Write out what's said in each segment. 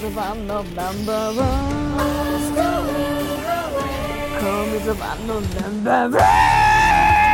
oneのナンバーワン Call me the one のナンバーワン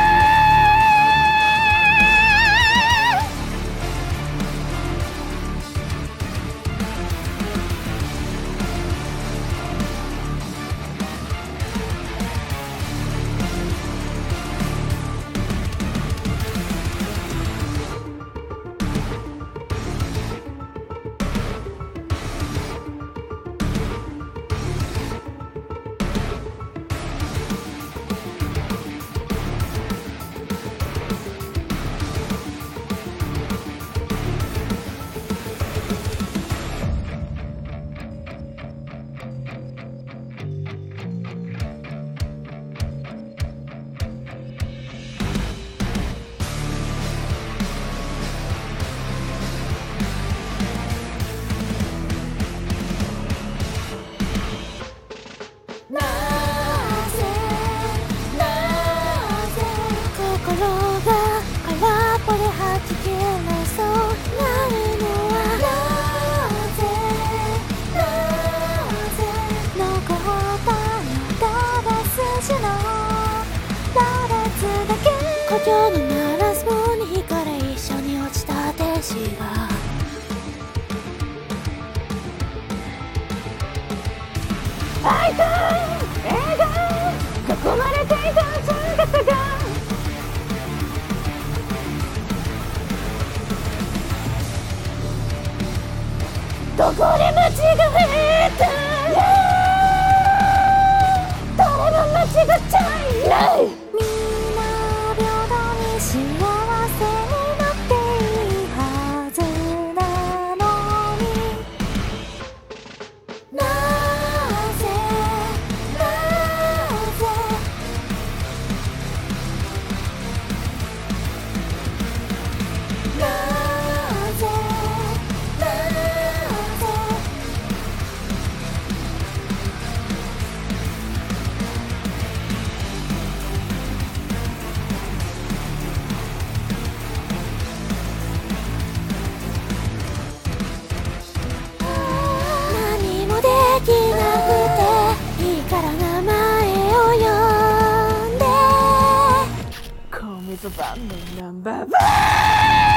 心が空っぽではじけなそうなるのはなぜ残ったのただ筋の羅列だけ故郷の鳴らす棒に惹かれ一緒に落ちた天使が会いたい笑顔囲まれていた姿がどこで間違えた誰も間違っちゃいないみんな平等に幸せになっていいはずなのになぜ何もできなくていいから名前を呼んで Call me the oneのナンバーワン